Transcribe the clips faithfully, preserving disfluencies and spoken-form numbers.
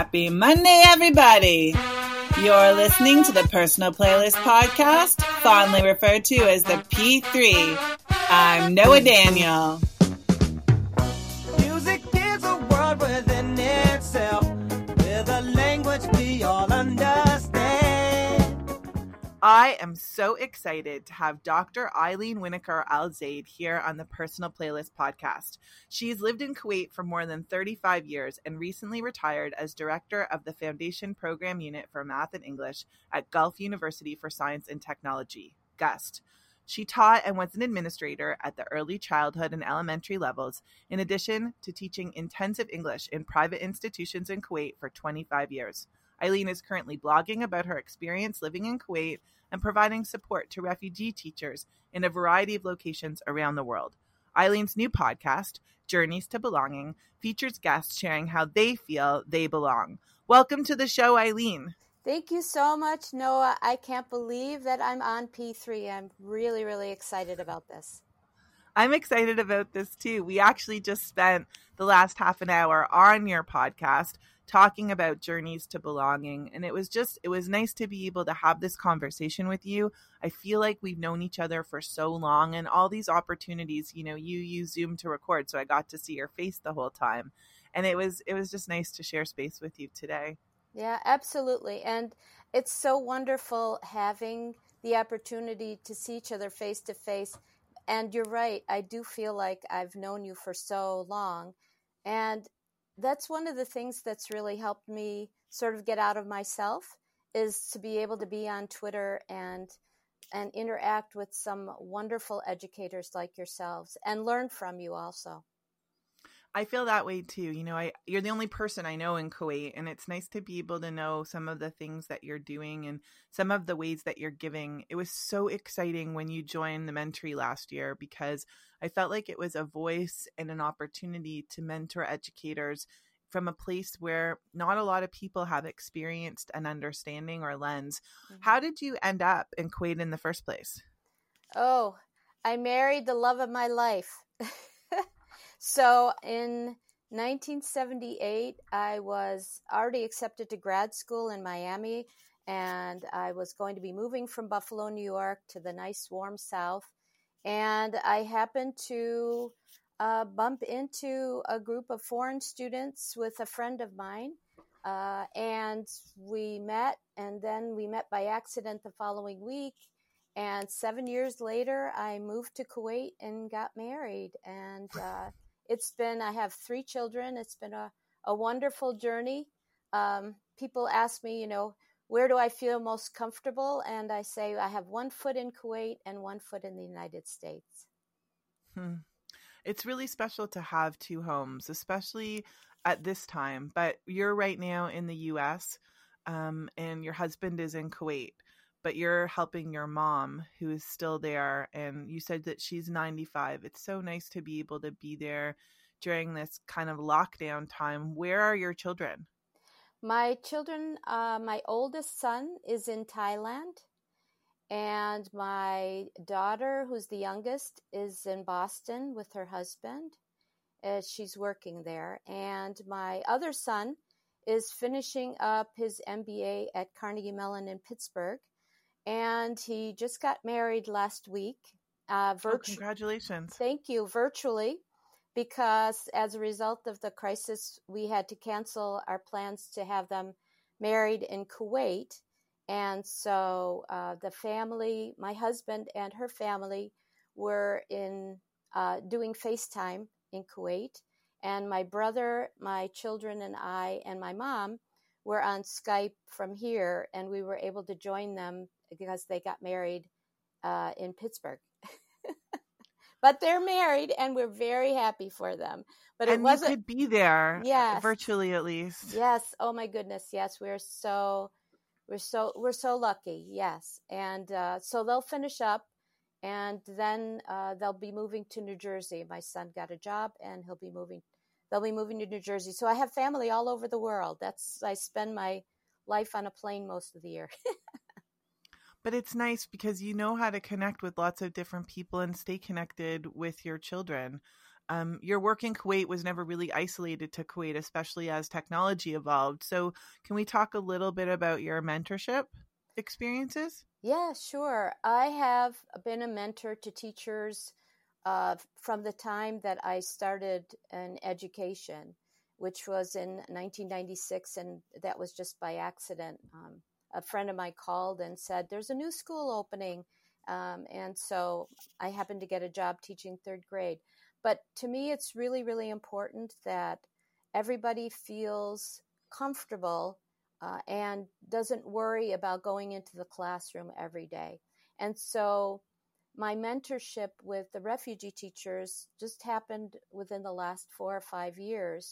Happy Monday, everybody! You're listening to the Personal Playlist Podcast, fondly referred to as the P three. I'm Noah Daniel. Music is a world within itself, with a language we all understand. I am so excited to have Doctor Eileen Winokur Al-Zaid here on the Personal Playlist Podcast. She's lived in Kuwait for more than thirty-five years and recently retired as director of the Foundation Program Unit for Math and English at Gulf University for Science and Technology, GUST. She taught and was an administrator at the early childhood and elementary levels, in addition to teaching intensive English in private institutions in Kuwait for twenty-five years. Eileen is currently blogging about her experience living in Kuwait and providing support to refugee teachers in a variety of locations around the world. Eileen's new podcast, Journeys to Belonging, features guests sharing how they feel they belong. Welcome to the show, Eileen. Thank you so much, Noah. I can't believe that I'm on P three. I'm really, really excited about this. I'm excited about this too. We actually just spent the last half an hour on your podcast talking about Journeys to Belonging. And it was just, it was nice to be able to have this conversation with you. I feel like we've known each other for so long, and all these opportunities, you know, you use Zoom to record. So I got to see your face the whole time. And it was, it was just nice to share space with you today. Yeah, absolutely. And it's so wonderful having the opportunity to see each other face to face. And you're right. I do feel like I've known you for so long. And that's one of the things that's really helped me sort of get out of myself, is to be able to be on Twitter and and interact with some wonderful educators like yourselves and learn from you also. I feel that way too. You know, I you're the only person I know in Kuwait, and it's nice to be able to know some of the things that you're doing and some of the ways that you're giving. It was so exciting when you joined the Mentory last year, because I felt like it was a voice and an opportunity to mentor educators from a place where not a lot of people have experienced an understanding or lens. Mm-hmm. How did you end up in Kuwait in the first place? Oh, I married the love of my life. So in nineteen seventy-eight, I was already accepted to grad school in Miami, and I was going to be moving from Buffalo, New York to the nice warm South. And I happened to uh, bump into a group of foreign students with a friend of mine. Uh, and we met, and then we met by accident the following week. And seven years later, I moved to Kuwait and got married. And uh, it's been, I have three children. It's been a, a wonderful journey. Um, people ask me, you know, where do I feel most comfortable? And I say I have one foot in Kuwait and one foot in the United States. Hmm. It's really special to have two homes, especially at this time. But you're right now in the U S, um, and your husband is in Kuwait. But you're helping your mom, who is still there, and you said that she's ninety-five. It's so nice to be able to be there during this kind of lockdown time. Where are your children? My children, uh, my oldest son is in Thailand, and my daughter, who's the youngest, is in Boston with her husband. Uh, she's working there. And my other son is finishing up his M B A at Carnegie Mellon in Pittsburgh. And he just got married last week. Uh, virtu- oh, congratulations. Thank you. Virtually, because as a result of the crisis, we had to cancel our plans to have them married in Kuwait. And so uh, the family, my husband and her family, were in uh, doing FaceTime in Kuwait. And my brother, my children, and I, and my mom were on Skype from here, and we were able to join them because they got married uh, in Pittsburgh. But they're married, and we're very happy for them. But and it wasn't. You could be there, yes, virtually at least. Yes. Oh my goodness. Yes, we're so, we're so, we're so lucky. Yes, and uh, so they'll finish up, and then uh, they'll be moving to New Jersey. My son got a job, and he'll be moving. They'll be moving to New Jersey. So I have family all over the world. That's I spend my life on a plane most of the year. But it's nice because you know how to connect with lots of different people and stay connected with your children. um, your work in Kuwait was never really isolated to Kuwait, especially as technology evolved. So can we talk a little bit about your mentorship experiences? Yeah, sure. I have been a mentor to teachers uh, from the time that I started in education, which was in nineteen ninety-six, and that was just by accident. Um, a friend of mine called and said, there's a new school opening. Um, and so I happened to get a job teaching third grade. But to me, it's really, really important that everybody feels comfortable uh, and doesn't worry about going into the classroom every day. And so my mentorship with the refugee teachers just happened within the last four or five years.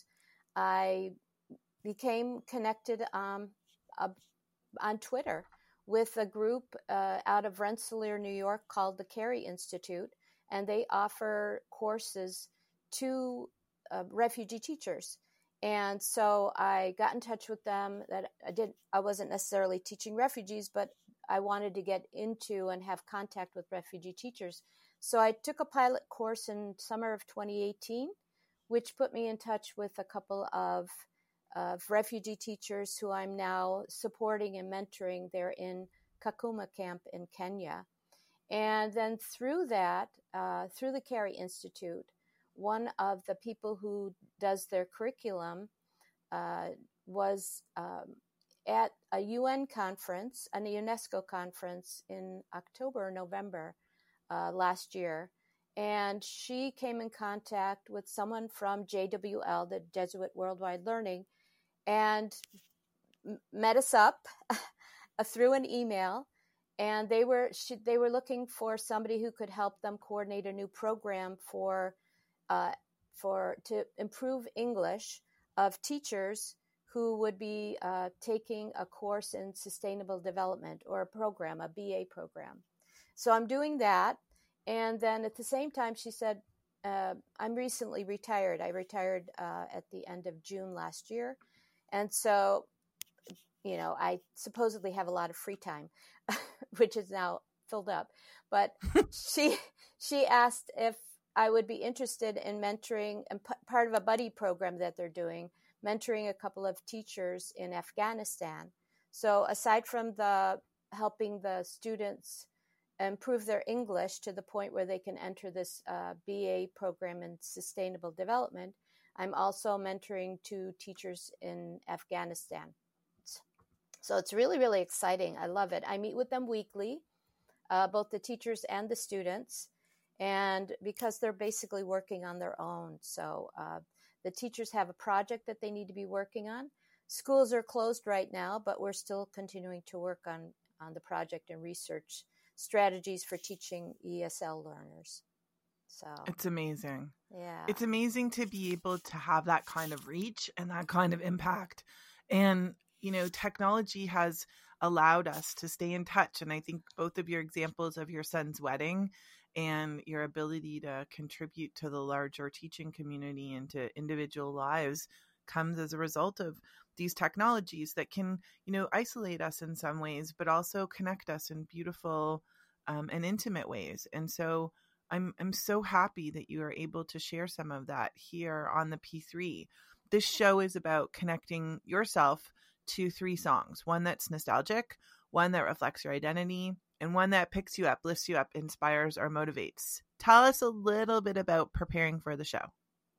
I became connected um, uh, on Twitter with a group uh, out of Rensselaer, New York called the Carey Institute, and they offer courses to uh, refugee teachers. And so I got in touch with them. That I did. I wasn't necessarily teaching refugees, but I wanted to get into and have contact with refugee teachers. So I took a pilot course in summer of twenty eighteen, which put me in touch with a couple of of refugee teachers who I'm now supporting and mentoring. They're in Kakuma camp in Kenya. And then through that, uh, through the Carey Institute, one of the people who does their curriculum uh, was um, at a U N conference, a UNESCO conference in October or November uh, last year. And she came in contact with someone from J W L, the Jesuit Worldwide Learning, and met us up through an email. And they were she, they were looking for somebody who could help them coordinate a new program for uh, for to improve English of teachers who would be uh, taking a course in sustainable development, or a program, a B A program. So I'm doing that. And then at the same time, she said, uh, I'm recently retired. I retired uh, at the end of June last year. And so, you know, I supposedly have a lot of free time, which is now filled up. But she she asked if I would be interested in mentoring, and p- part of a buddy program that they're doing, mentoring a couple of teachers in Afghanistan. So aside from the helping the students improve their English to the point where they can enter this uh, B A program in sustainable development, I'm also mentoring two teachers in Afghanistan. So it's really, really exciting. I love it. I meet with them weekly, uh, both the teachers and the students, and because they're basically working on their own. So uh, the teachers have a project that they need to be working on. Schools are closed right now, but we're still continuing to work on, on the project and research strategies for teaching E S L learners. So it's amazing. Yeah. It's amazing to be able to have that kind of reach and that kind of impact. And, you know, technology has allowed us to stay in touch. And I think both of your examples of your son's wedding and your ability to contribute to the larger teaching community and to individual lives comes as a result of these technologies that can, you know, isolate us in some ways, but also connect us in beautiful um, and intimate ways. And so I'm I'm so happy that you are able to share some of that here on the P three. This show is about connecting yourself to three songs, one that's nostalgic, one that reflects your identity, and one that picks you up, lifts you up, inspires, or motivates. Tell us a little bit about preparing for the show.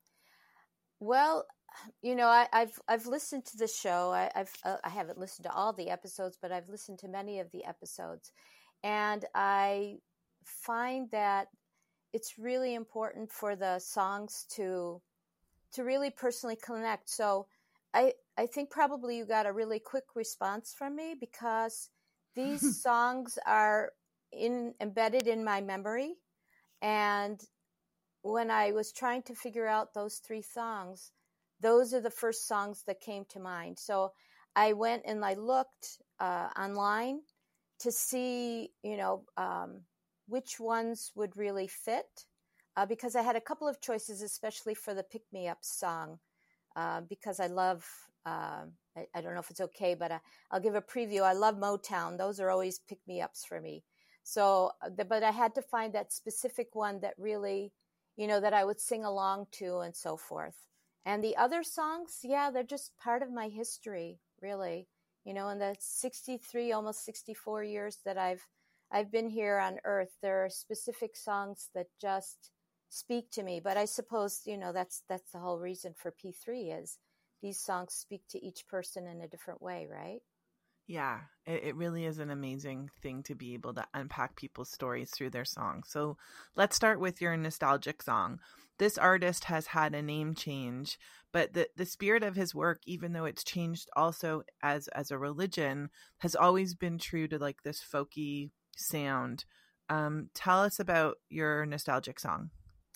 Well, you know, I, I've I've listened to the show. I, I've uh, I haven't listened to all the episodes, but I've listened to many of the episodes, and I find that it's really important for the songs to to really personally connect. So I I think probably you got a really quick response from me because these songs are in embedded in my memory, and when I was trying to figure out those three songs, those are the first songs that came to mind. So I went and I looked uh, online to see, you know, um, which ones would really fit, uh, because I had a couple of choices, especially for the Pick Me Up song, uh, because I love, uh, I, I don't know if it's okay, but I, I'll give a preview. I love Motown. Those are always pick me ups for me. So, but I had to find that specific one that really you know, that I would sing along to and so forth. And the other songs, yeah, they're just part of my history, really. You know, in the sixty-three, almost sixty-four years that I've I've been here on Earth, there are specific songs that just speak to me. But I suppose, you know, that's that's the whole reason for P three is these songs speak to each person in a different way, right? Yeah, it, it really is an amazing thing to be able to unpack people's stories through their songs. So let's start with your nostalgic song. This artist has had a name change, but the, the spirit of his work, even though it's changed also as, as a religion, has always been true to like this folky sound. Um, tell us about your nostalgic song.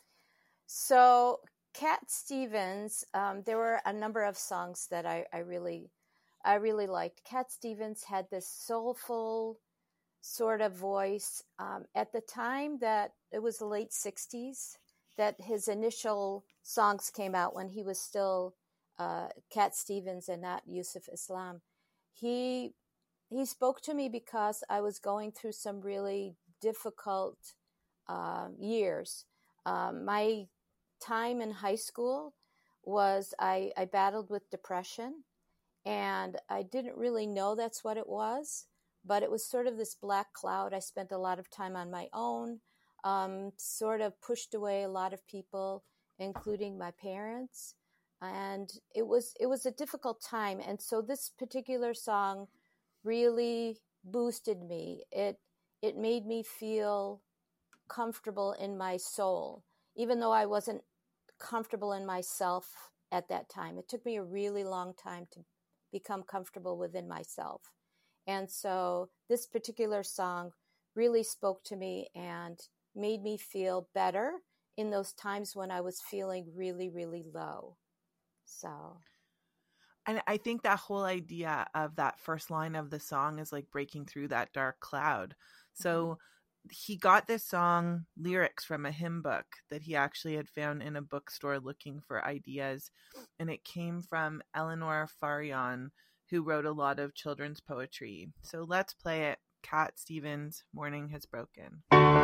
So Cat Stevens, um, there were a number of songs that I, I really I really liked. Cat Stevens had this soulful sort of voice. Um, at the time that it was the late sixties, that his initial songs came out when he was still uh, Cat Stevens and not Yusuf Islam. He he spoke to me because I was going through some really difficult uh, years. Um, my time in high school was I, I battled with depression. And I didn't really know that's what it was, but it was sort of this black cloud. I spent a lot of time on my own, um, sort of pushed away a lot of people, including my parents. And it was it was a difficult time. And so this particular song really boosted me. It it made me feel comfortable in my soul, even though I wasn't comfortable in myself at that time. It took me a really long time to become comfortable within myself. And so this particular song really spoke to me and made me feel better in those times when I was feeling really, really low. So. And I think that whole idea of that first line of the song is like breaking through that dark cloud. So mm-hmm. he got this song lyrics from a hymn book that he actually had found in a bookstore looking for ideas. And it came from Eleanor Farion, who wrote a lot of children's poetry. So let's play it. Cat Stevens, Morning Has Broken.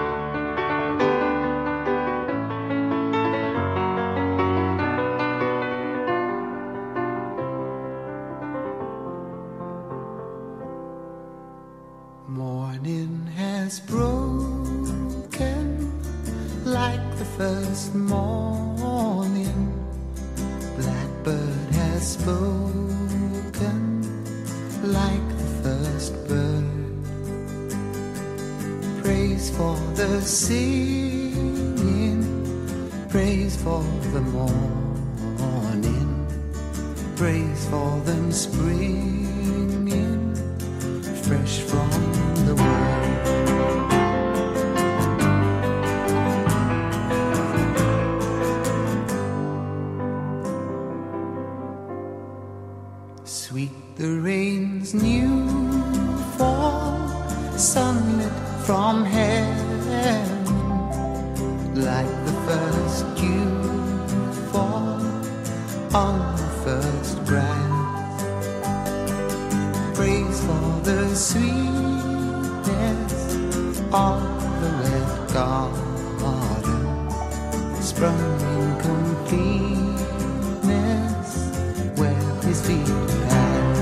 Morning has broken like the first morning. Blackbird has spoken like the first bird. Praise for the singing, praise for the morning, praise for them springing fresh from the world. Sweet the rain's new fall, sunlit from heaven, like the first dew fall on the first grass. Praise for the sweetness of the red garden, sprung in completeness where his feet pass.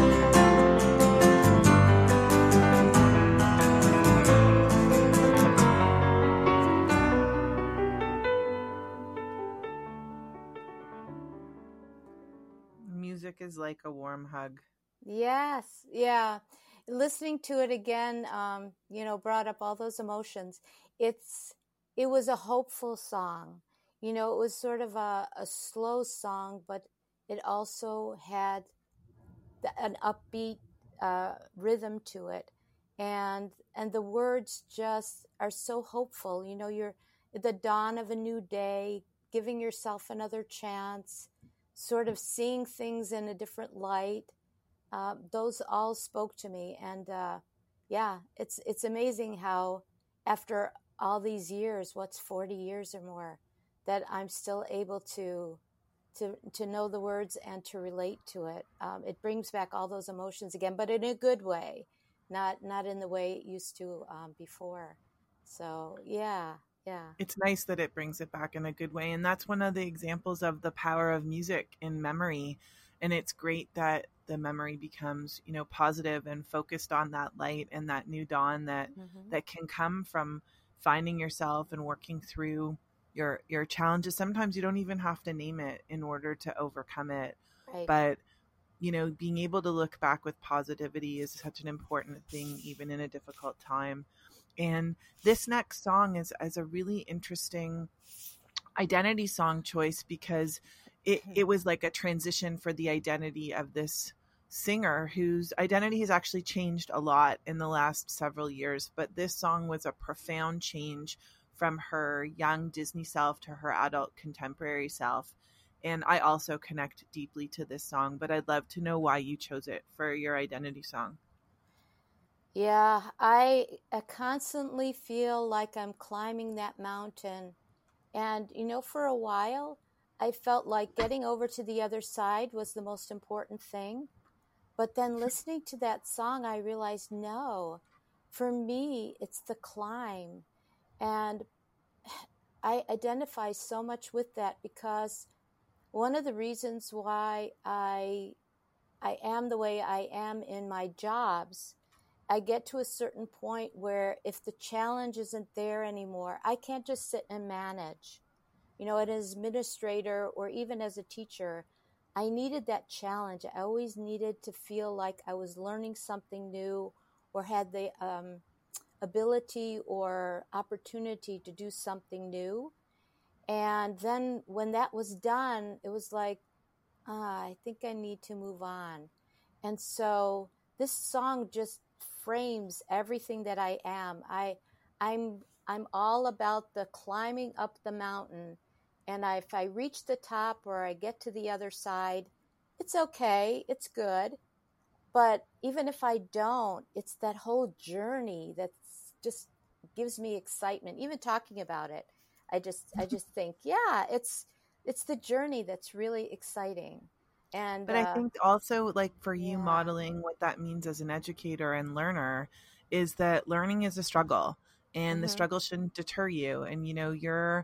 Music is like a warm hug. Yes, yeah. Listening to it again, um, you know, brought up all those emotions. It's it was a hopeful song. You know, it was sort of a, a slow song, but it also had the, an upbeat uh, rhythm to it, and and the words just are so hopeful. You know, you're at the dawn of a new day, giving yourself another chance, sort of seeing things in a different light. Uh, those all spoke to me, and uh, yeah, it's it's amazing how after all these years, what's forty years or more, that I'm still able to to to know the words and to relate to it. Um, it brings back all those emotions again, but in a good way, not not in the way it used to um, before. So yeah, Yeah. It's nice that it brings it back in a good way. And that's one of the examples of the power of music in memory. And it's great that the memory becomes, you know, positive and focused on that light and that new dawn that, mm-hmm. that can come from finding yourself and working through your, your challenges. Sometimes you don't even have to name it in order to overcome it. Right. But, you know, being able to look back with positivity is such an important thing, even in a difficult time. And this next song is, is a really interesting identity song choice because it, it was like a transition for the identity of this singer whose identity has actually changed a lot in the last several years. But this song was a profound change from her young Disney self to her adult contemporary self. And I also connect deeply to this song, but I'd love to know why you chose it for your identity song. Yeah, I, I constantly feel like I'm climbing that mountain. And, you know, for a while, I felt like getting over to the other side was the most important thing. But then listening to that song, I realized, no, for me, it's the climb. And I identify so much with that because one of the reasons why I I am the way I am in my jobs, I get to a certain point where if the challenge isn't there anymore, I can't just sit and manage. You know, as an administrator or even as a teacher, I needed that challenge. I always needed to feel like I was learning something new or had the um, ability or opportunity to do something new. And then when that was done, it was like, ah, I think I need to move on. And so this song just frames everything that I am. I, I'm, I'm all about the climbing up the mountain. And I, if I reach the top or I get to the other side, it's okay. It's good. But even if I don't, it's that whole journey that just gives me excitement. Even talking about it, I just, I just think, yeah, it's, it's the journey that's really exciting. And, but uh, I think also like for you yeah. modeling what that means as an educator and learner is that learning is a struggle and mm-hmm. the struggle shouldn't deter you. And, you know, you're,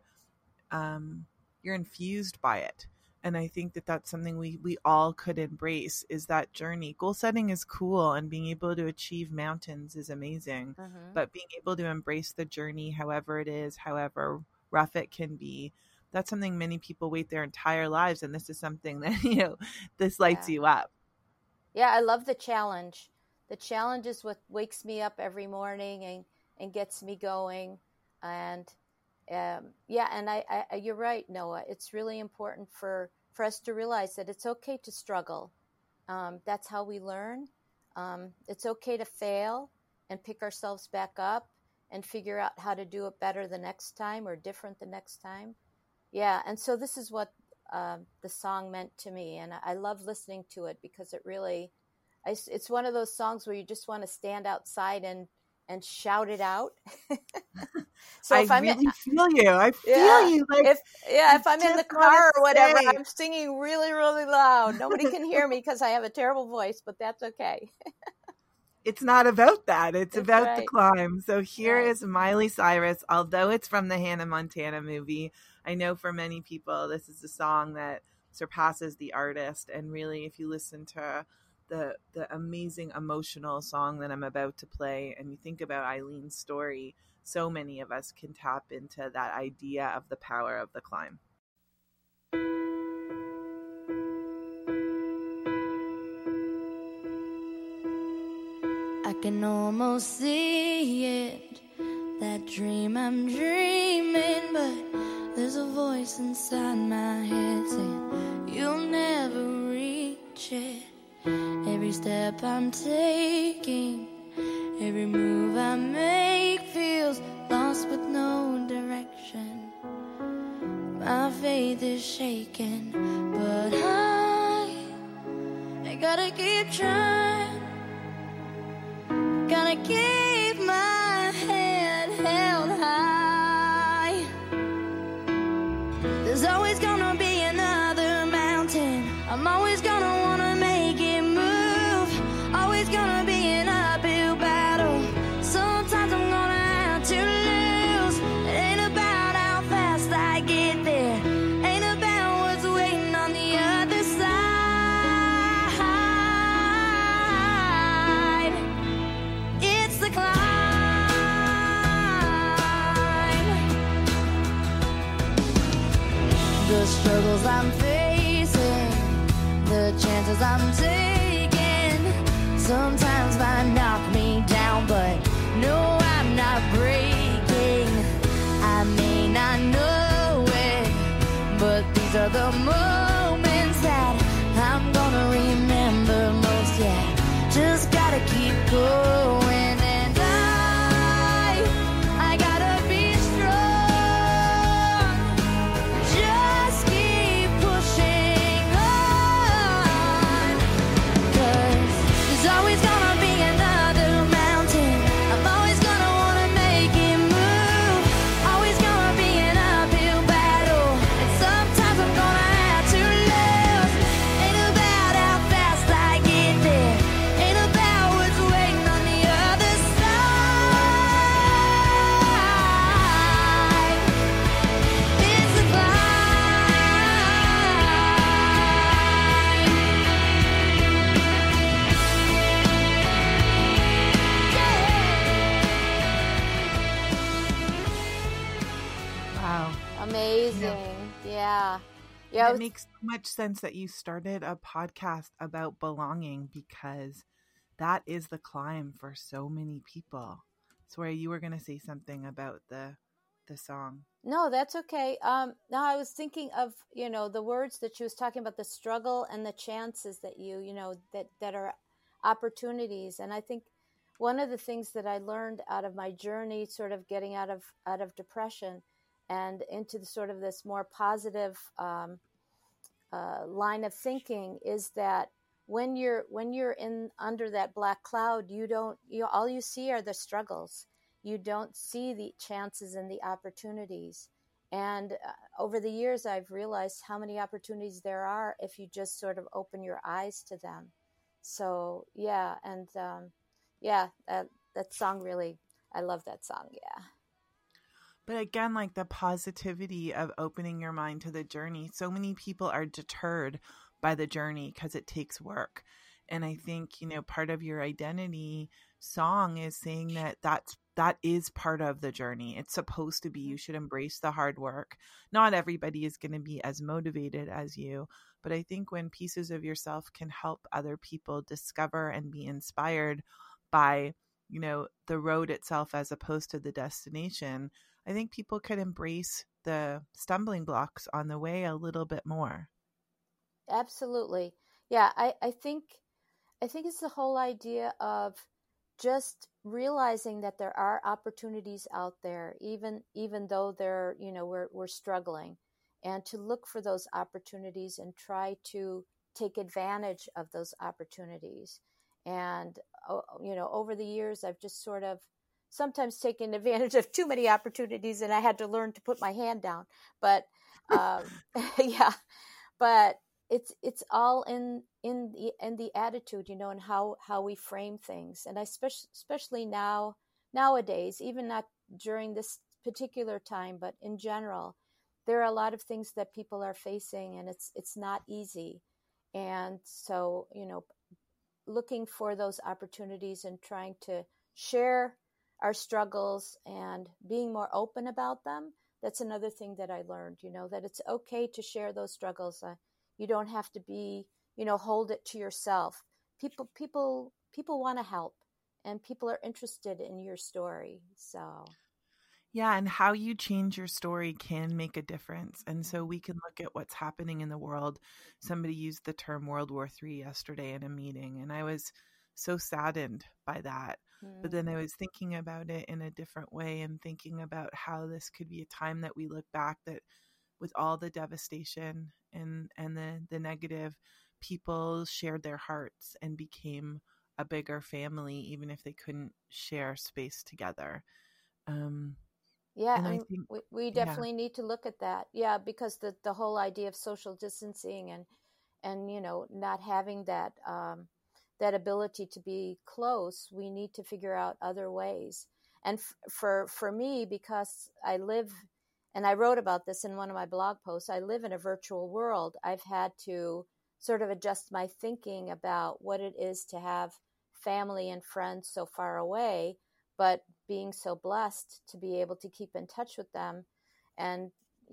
um, you're infused by it. And I think that that's something we, we all could embrace is that journey. Goal setting is cool and being able to achieve mountains is amazing, mm-hmm. but being able to embrace the journey, however it is, however rough it can be, that's something many people wait their entire lives. And this is something that, you know, this lights yeah. you up. Yeah. I love the challenge. The challenge is what wakes me up every morning and, and gets me going. And, Um, yeah, and I, I, you're right, Noah. It's really important for, for us to realize that it's okay to struggle. Um, that's how we learn. Um, it's okay to fail and pick ourselves back up and figure out how to do it better the next time or different the next time. Yeah, and so this is what um, the song meant to me, and I, I love listening to it because it really, I, it's one of those songs where you just want to stand outside and and shout it out. So if I I'm really in, feel you. I feel yeah, you. Like, if, yeah, if I'm in the car or whatever, say. I'm singing really, really loud. Nobody can hear me because I have a terrible voice, but that's okay. It's not about that. It's, it's about right. the climb. So here right. is Miley Cyrus. Although it's from the Hannah Montana movie, I know for many people, this is a song that surpasses the artist. And really, if you listen to the the amazing emotional song that I'm about to play and you think about Eileen's story, so many of us can tap into that idea of the power of the climb. I can almost see it, that dream I'm dreaming, but there's a voice inside my head saying you'll never reach it. Every step I'm taking, every move I make feels lost with no direction. My faith is shaking, but I, I gotta keep trying. Gotta keep my head held high. There's always gonna be another mountain. I'm always gonna wanna make it move. Always gonna be an uphill battle. Sometimes I'm gonna have to lose. It ain't about the struggles I'm facing, the chances I'm taking, sometimes might knock me down, but no, I'm not breaking. I may not know it, but these are the moments that I'm gonna remember most. Yeah, just gotta keep going. And I, I gotta be strong. Just keep pushing on. 'Cause there's always gonna be another mountain. I'm always gonna wanna make it move. Always gonna be an uphill battle. And sometimes I'm gonna have to lose. Ain't about how fast I get there. Ain't about what's waiting on the other side. It's a climb. Wow. Amazing. Yeah. Yeah. It makes so much sense that you started a podcast about belonging, because that is the climb for so many people. Sorry, you were going to say something about the the song. No, that's okay. Um, now I was thinking of, you know, the words that she was talking about, the struggle and the chances that you, you know, that, that are opportunities. And I think one of the things that I learned out of my journey, sort of getting out of, out of depression and into the sort of this more positive, um, uh, line of thinking, is that when you're, when you're in under that black cloud, you don't, you, all you see are the struggles. You don't see the chances and the opportunities. And uh, over the years, I've realized how many opportunities there are if you just sort of open your eyes to them. So, yeah. And, um, yeah, that, that song really, I love that song. Yeah. But again, like the positivity of opening your mind to the journey. So many people are deterred by the journey because it takes work. And I think, you know, part of your identity song is saying that that's, that is part of the journey. It's supposed to be. You should embrace the hard work. Not everybody is going to be as motivated as you. But I think when pieces of yourself can help other people discover and be inspired by, you know, the road itself as opposed to the destination, I think people could embrace the stumbling blocks on the way a little bit more. Absolutely. Yeah. I, I think, I think it's the whole idea of just realizing that there are opportunities out there, even, even though they're, you know, we're, we're struggling, and to look for those opportunities and try to take advantage of those opportunities. And, you know, over the years, I've just sort of sometimes taken advantage of too many opportunities, and I had to learn to put my hand down. But, um, yeah, but it's, it's all in, in the, in the attitude, you know, and how, how we frame things. And I especially, especially now, nowadays, even not during this particular time, but in general, there are a lot of things that people are facing, and it's, it's not easy. And so, you know, looking for those opportunities and trying to share our struggles and being more open about them. That's another thing that I learned, you know, that it's okay to share those struggles. Uh, you don't have to be, you know, hold it to yourself. People, people, people want to help, and people are interested in your story. So. Yeah, and how you change your story can make a difference. And so we can look at what's happening in the world. Somebody used the term World War Three yesterday in a meeting, and I was so saddened by that. Mm. But then I was thinking about it in a different way, and thinking about how this could be a time that we look back, that with all the devastation and, and the, the negative, people shared their hearts and became a bigger family, even if they couldn't share space together. Um, Yeah, and and I think, we, we definitely yeah. need to look at that. Yeah, because the, the whole idea of social distancing and, and, you know, not having that, um, that ability to be close, we need to figure out other ways. And f- for, for me, because I live, and I wrote about this in one of my blog posts, I live in a virtual world. I've had to sort of adjust my thinking about what it is to have family and friends so far away, but being so blessed to be able to keep in touch with them. And,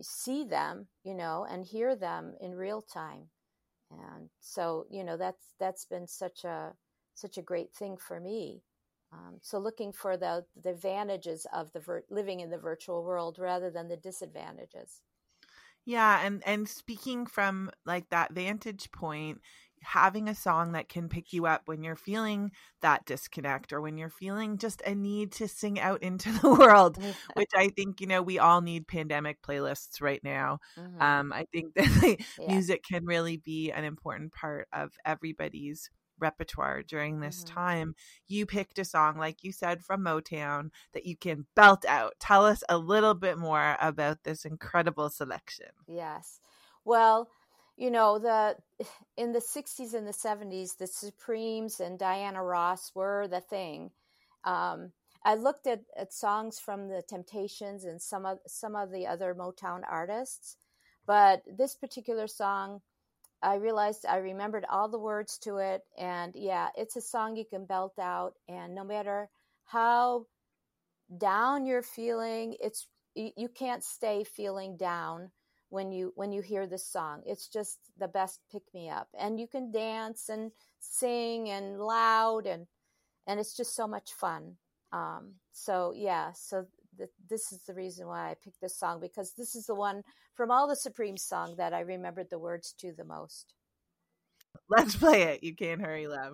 see them, you know, and hear them in real time. And so, you know, that's that's been such a such a great thing for me. Um, so looking for the the advantages of the vir- living in the virtual world rather than the disadvantages. Yeah, and and speaking from like that vantage point, having a song that can pick you up when you're feeling that disconnect or when you're feeling just a need to sing out into the world, which I think, you know, we all need pandemic playlists right now. Mm-hmm. Um, I think that like, Yeah. music can really be an important part of everybody's repertoire during this Mm-hmm. time. You picked a song, like you said, from Motown that you can belt out. Tell us a little bit more about this incredible selection. Yes. Well, you know, the in the sixties and the seventies, the Supremes and Diana Ross were the thing. Um, I looked at, at songs from the Temptations and some of some of the other Motown artists, but this particular song, I realized I remembered all the words to it, and yeah, it's a song you can belt out, and no matter how down you're feeling, it's you, you can't stay feeling down when you when you hear this song. It's just the best pick me up, and you can dance and sing and loud, and and it's just so much fun. Um, so yeah, so th- this is the reason why I picked this song, because this is the one from all the Supreme song that I remembered the words to the most. Let's play it. You Can't Hurry Love.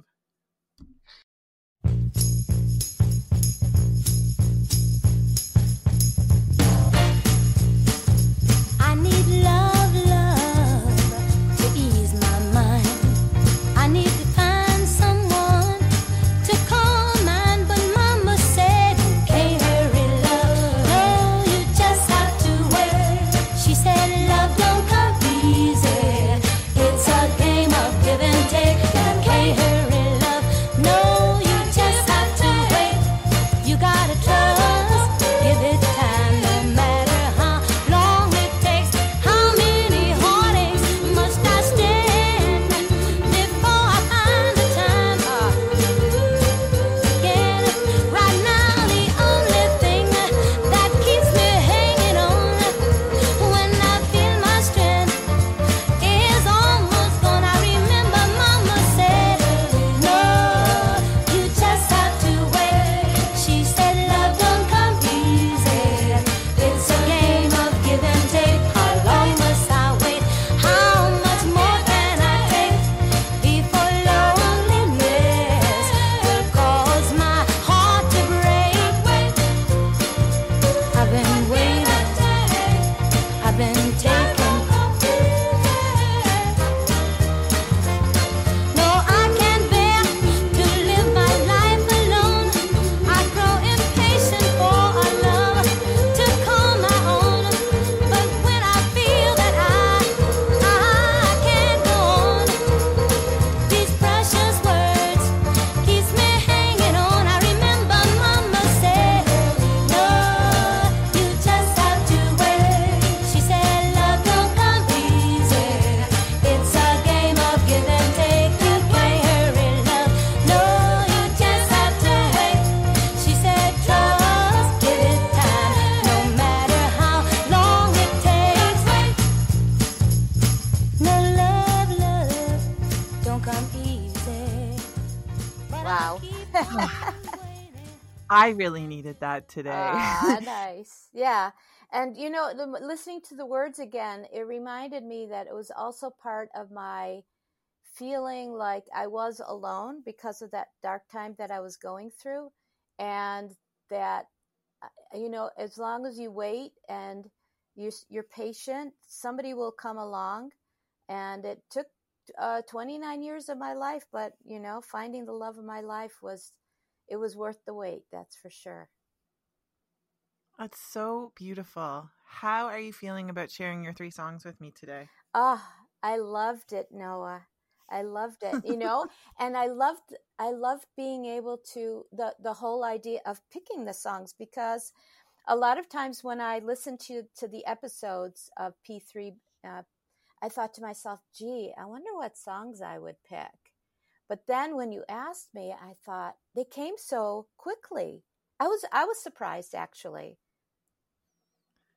I need love, love to ease my mind. I need to find someone to calm mine, but Mama said you can't hurry love. No, you just have to wait. She said love don't come easy. It's a game of give and take. You can't hurry love. No, you just have to wait. You gotta trust, give it time, no matter how long it takes. How many heartaches must I stand before I find the time? Yeah, right now the only thing that keeps me hanging on when I feel my strength is almost gone. I remember Mama said, no, you just have to wait. She said love don't come easy. It's a game of give and take. How long must I wait? How much more can I take before loneliness will cause my heart to break? I've been waiting, I've been taken. No, I can't bear to live my life alone. I grow impatient for a love to call my own. But when I feel that I, I can't go on, these precious words keeps me hanging on. I remember Mama said, no, you just have to wait. She said love don't come easy. It's a game of give and take. You can't hurry love. No, you just have to wait. She said trust, give it time, no matter how long it takes. No love, love don't come easy. But I'll Wow. keep on waiting. I really needed that today. Ah, nice. Yeah. And, you know, the, listening to the words again, it reminded me that it was also part of my feeling like I was alone because of that dark time that I was going through. And that, uh, you know, as long as you wait and you, you're patient, somebody will come along. And it took uh, twenty-nine years of my life, but, you know, finding the love of my life was, it was worth the wait. That's for sure. That's so beautiful. How are you feeling about sharing your three songs with me today? Ah, I loved it, Noah. I loved it, you know, and I loved, I loved being able to, the, the whole idea of picking the songs, because a lot of times when I listened to, to the episodes of P three, uh, I thought to myself, gee, I wonder what songs I would pick. But then when you asked me, I thought they came so quickly. I was, I was surprised actually.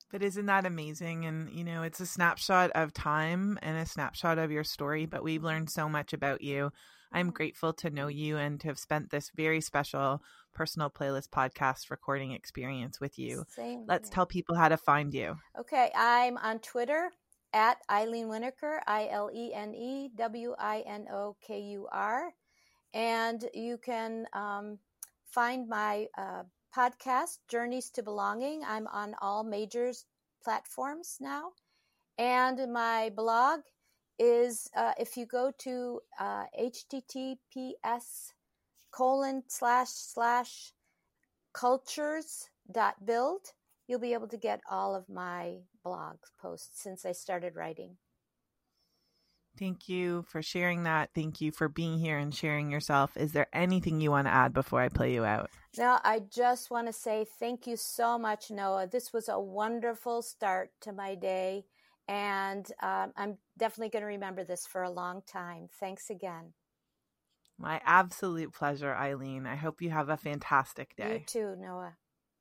But isn't that amazing? And, you know, it's a snapshot of time and a snapshot of your story, but we've learned so much about you. I'm grateful to know you and to have spent this very special Personal Playlist podcast recording experience with you. Same Let's here. tell people how to find you. Okay, I'm on Twitter at Eileen Winokur, I L E N E W I N O K U R. And you can um, find my uh, podcast, Journeys to Belonging. I'm on all major platforms now. And my blog is, uh, if you go to uh, https colon slash slash cultures dot build, you'll be able to get all of my blog posts since I started writing. Thank you for sharing that. Thank you for being here and sharing yourself. Is there anything you want to add before I play you out? No, I just want to say thank you so much, Noah. This was a wonderful start to my day, and um, I'm definitely going to remember this for a long time. Thanks again. My absolute pleasure, Eileen. I hope you have a fantastic day. You too, Noah.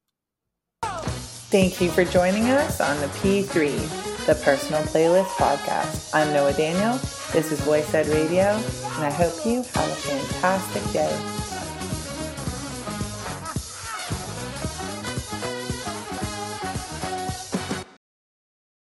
Thank you for joining us on the P three, the Personal Playlist podcast. I'm Noah Daniel. This is Voice Ed Radio, and I hope you have a fantastic day.